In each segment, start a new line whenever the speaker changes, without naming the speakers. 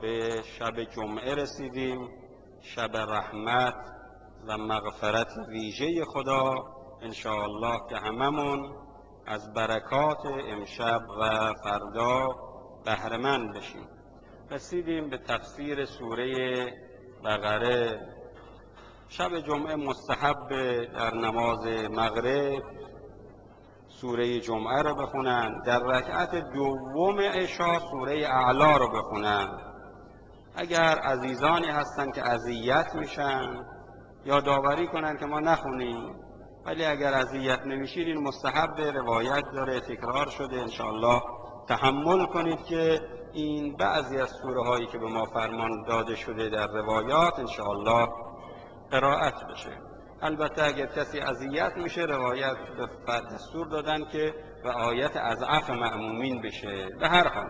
به شب جمعه رسیدیم، شب رحمت و مغفرت ویژه خدا انشاءالله که هممون از برکات امشب و فردا بهره‌مند بشیم. رسیدیم به تفسیر سوره بقره. شب جمعه مستحب در نماز مغرب سوره جمعه رو بخونن، در رکعت دوم عشا سوره اعلا رو بخونن. اگر عزیزانی هستن که اذیت میشن یا داوری کنن که ما نخونیم، ولی اگر اذیت نمیشید این مستحب روایت داره، تکرار شده، انشاءالله تحمل کنید که این بعضی از سوره هایی که به ما فرمان داده شده در روایات انشاءالله قرائت بشه. البته اگر کسی اذیت میشه روایت به دستور دادن که رعایت اضعاف مأمومین بشه. به هر حال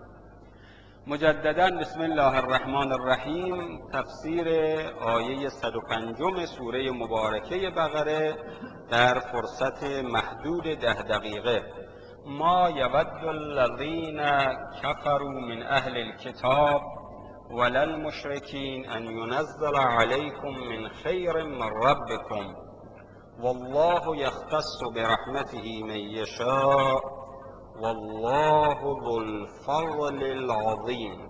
مجددا بسم الله الرحمن الرحیم، تفسیر آیه 105 سوره مبارکه بقره در فرصت محدود 10 دقیقه. ما یود الذین کفروا من اهل الكتاب ولا المشرکین ان ينزل علیکم من خیر من ربکم والله یختص برحمته من یشاء والله ذو الفضل العظیم.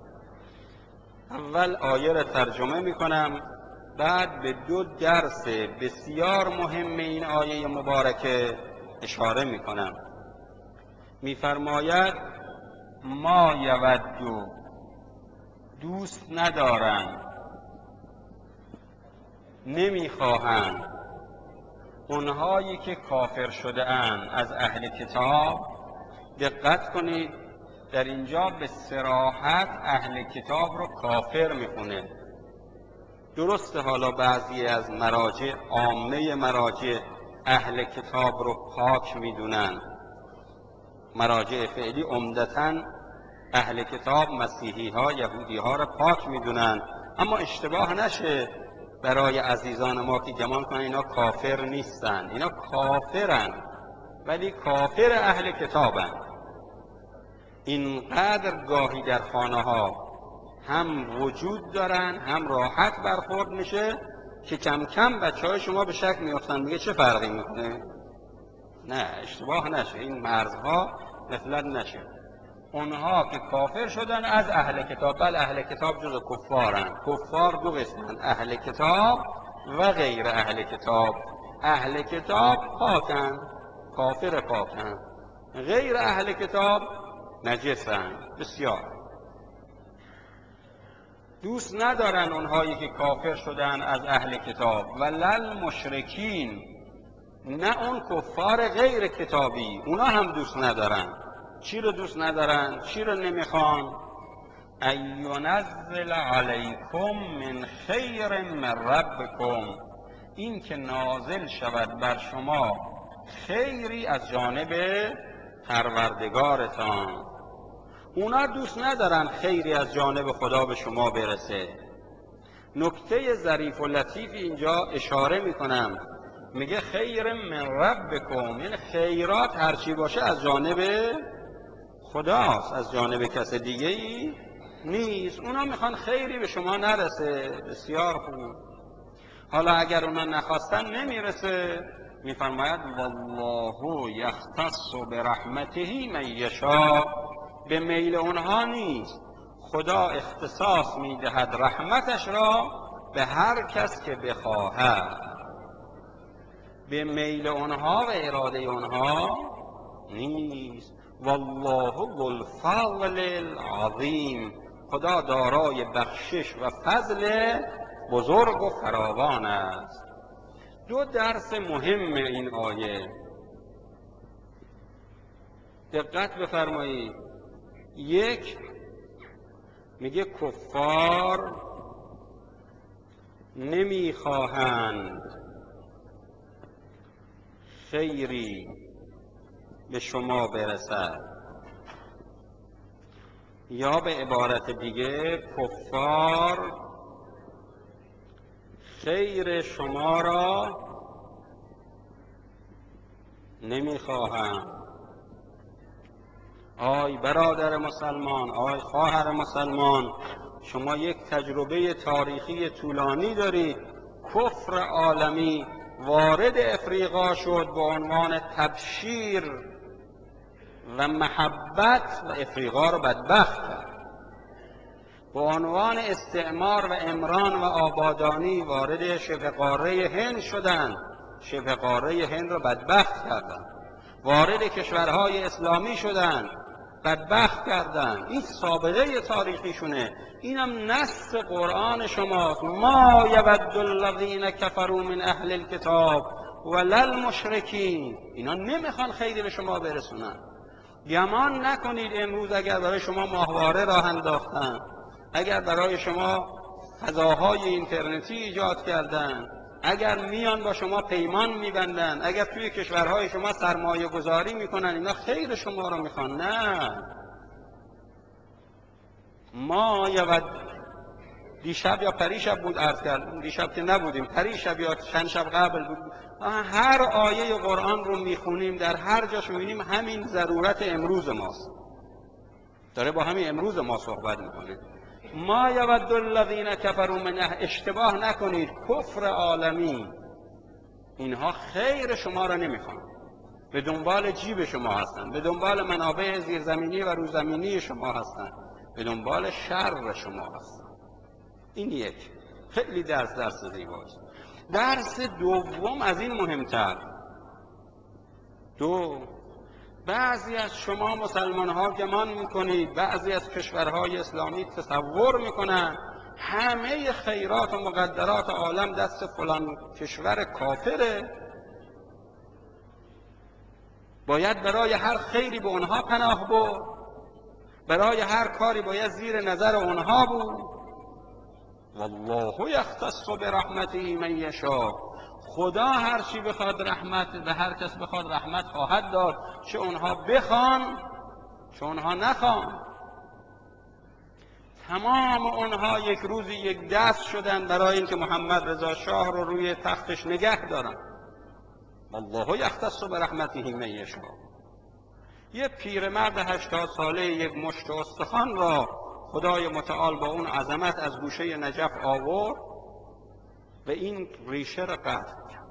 اول آیه را ترجمه میکنم، بعد به 2 درس بسیار مهم این آیه مبارکه اشاره میکنم. میفرماید ما یودو، دوست ندارند، نمیخواهند اونهایی که کافر شده اند از اهل کتاب. دقت کنید در اینجا به صراحت اهل کتاب رو کافر میخونه. درسته حالا بعضی از مراجع، عامه مراجع اهل کتاب رو پاک میدونن، مراجع فعلی عمدتاً اهل کتاب مسیحی ها یهودی ها رو پاک میدونن، اما اشتباه نشه برای عزیزان ما که گمان کنن اینا کافر نیستن. اینا کافرن ولی کافر اهل کتابن. اینقدر گاهی در خانه ها هم وجود دارن هم راحت برخورد میشه که کم کم بچه های شما به شک میافتن، میگه چه فرقی میکنه؟ نه، اشتباه نشه، این مرزها غفلت نشه. اونها که کافر شدن از اهل کتاب، بل اهل کتاب جز کفارن. کفار 2 قسمن، اهل کتاب و غیر اهل کتاب. اهل کتاب پاکن، کافر پاکن، غیر اهل کتاب نجسن. بسیار دوست ندارن اونهایی که کافر شدن از اهل کتاب. ولل مشرکین، نه اون کفار غیر کتابی، اونا هم دوست ندارن. چی رو دوست ندارن؟ چی رو نمیخوان؟ اینزل علیکم من خیر من ربکم، این که نازل شود بر شما خیری از جانب پروردگارتان. اونا دوست ندارن خیری از جانب خدا به شما برسه. نکته ظریف و لطیف اینجا اشاره میکنم، میگه خیر من ربکم، یعنی خیرات هرچی باشه از جانب خداست، از جانب کس دیگه ای نیست. اونا میخوان خیری به شما نرسه. بسیار خوب. حالا اگر اونا نخواستن نمیرسه، میفرماید والله یختص برحمته من یشاء، به میل اونها نیست، خدا اختصاص میدهد رحمتش را به هر کس که بخواهد. به میل اونها و اراده اونها نیست. والله ذو الفضل العظیم، خدا دارای بخشش و فضل بزرگ و فراوان است. 2 درس مهم این آیه، دقت بفرمایید. یک، میگه کفار نمیخواهند خیری به شما برسد، یا به عبارت دیگه کفار خیر شما را نمیخواهند. آی برادر مسلمان، آی خواهر مسلمان، شما یک تجربه تاریخی طولانی دارید. کفر عالمی وارد افریقا شد به عنوان تبشیر و محبت و افریقا رو بدبخت کرد. به عنوان استعمار و عمران و آبادانی وارد شبه قاره هند شدند، شبه قاره هند رو بدبخت کردند. وارد کشورهای اسلامی شدند، بدبخت کردند. این سابقه تاریخیشونه. اینم نص قرآن شماست. ما یود الذین کفروا من اهل الکتاب ولا المشرکین. اینا نمیخوان خیلی به شما برسونن. گمان نکنید امروز اگر برای شما ماهواره راه انداختن، اگر برای شما فضاهای اینترنتی ایجاد کردن، اگر میان با شما پیمان میبندن، اگر توی کشورهای شما سرمایه گذاری میکنن، اینا خیر شما رو میخوان. نه، ما یود دیشب یا پریشب بود عرض کردم، دیشب که نبودیم، پریشب یا چند شب قبل بود، هر آیه قرآن رو میخونیم در هر جاش میبینیم همین ضرورت امروز ماست، داره با همین امروز ما صحبت میکنه. ما یود الذین کفروا من اشتباه نکنید، کفر عالمی اینها خیر شما را نمیخوان، به دنبال جیب شما هستند، به دنبال منابع زیرزمینی و روزمینی شما هستند، به دنبال شر شما هستند. این یک خیلی درس زیباست. درس دوم از این مهمتر، بعضی از شما مسلمان ها گمان میکنید، بعضی از کشورهای اسلامی تصور میکنن همه خیرات و مقدرات عالم دست فلان کشور کافره، باید برای هر خیری به اونها پناه برد، برای هر کاری باید زیر نظر اونها بود. والله یختص برحمته من یشاء. خدا هر چی بخواد رحمت به هر کس بخواد رحمت خواهد داد، چه اونها بخوان چه اونها نخوان. تمام اونها یک روزی یک دست شدن برای اینکه محمد رضا شاه رو روی تختش نگه دارن. والله یختص برحمته من یشاء. یه پیرمرد 80 ساله یک مشت استخوان را خدای متعال با اون عظمت از گوشه نجف آورد و این ریشه را قطع کرد.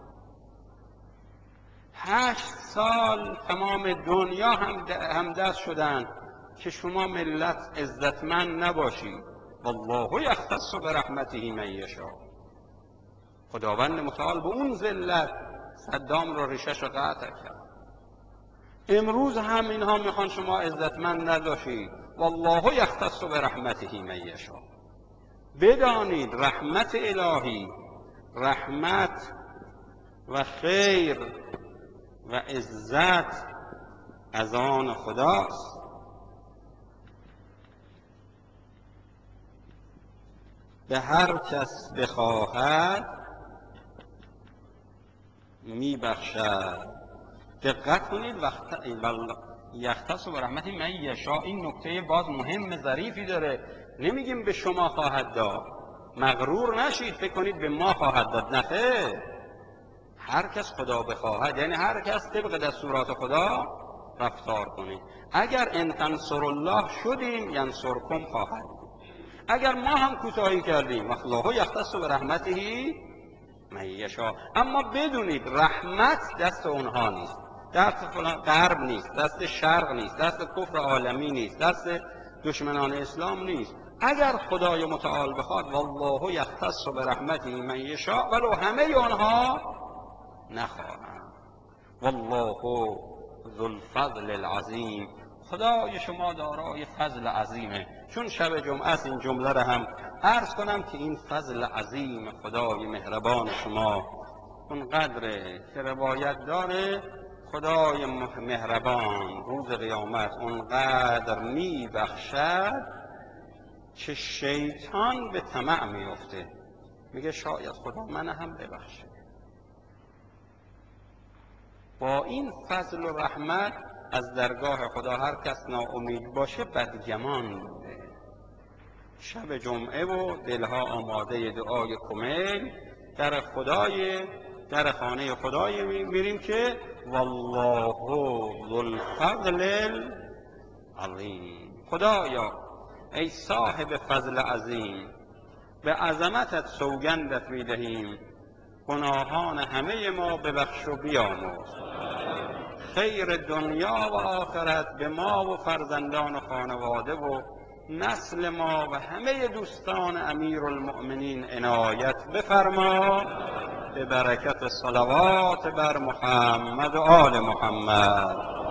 8 سال تمام دنیا هم دست شدن که شما ملت عزتمند نباشید. والله یختص برحمته من یشاء. خداوند متعال به اون ذلت صدام را ریشش را قطع کرد. امروز هم اینها میخوان شما عزتمند نباشید. والله یختص برحمته من یشاء. بدانید رحمت الهی، رحمت و خیر و عزت از آن خداست. به هر کس بخواهد میبخشد. دقت کنید، یختص برحمته من یشاء، این نکته باز مهم ظریفی داره. نمیگیم به شما خواهد داد، مغرور نشید فکر کنید به ما خواهد داد. نه خیر، هر کس خدا بخواهد، یعنی هر کس طبق دستورات خدا رفتار کنید. اگر ان تنصروا الله شدیم ینصرکم خواهد. اگر ما هم کوتاهی کردیم والله یختص برحمته من یشاء. اما بدونید رحمت دست اونها نیست، دست فلان غرب نیست، دست شرق نیست، دست کفر عالمی نیست، دست دشمنان اسلام نیست. اگر خدای متعال بخواد والله یختص برحمته من یشاء، ولو همه آنها نخواهند. والله ذو الفضل العظیم. خدای شما دارای فضل عظیمه. چون شب جمعه است این جمله را هم عرض کنم که این فضل عظیم خدای مهربان شما اونقدره که روایت داره خدای مهربان روز قیامت اونقدر میبخشد که شیطان به طمع میفته، میگه شاید خدا من هم ببخشه. با این فضل و رحمت از درگاه خدا هر کس ناامید باشه بدگمان بوده. شب جمعه و دلها آماده دعای کمیل در خانه خدای میریم که والله ذو الفضل عظیم. خدایا ای صاحب فضل عظیم، به عظمتت سوگندت می دهیم، گناهان همه ما ببخش و بیامرز. خیر دنیا و آخرت به ما و فرزندان و خانواده و نسل ما و همه دوستان امیرالمؤمنین عنایت بفرما، به برکت صلوات بر محمد و آل محمد.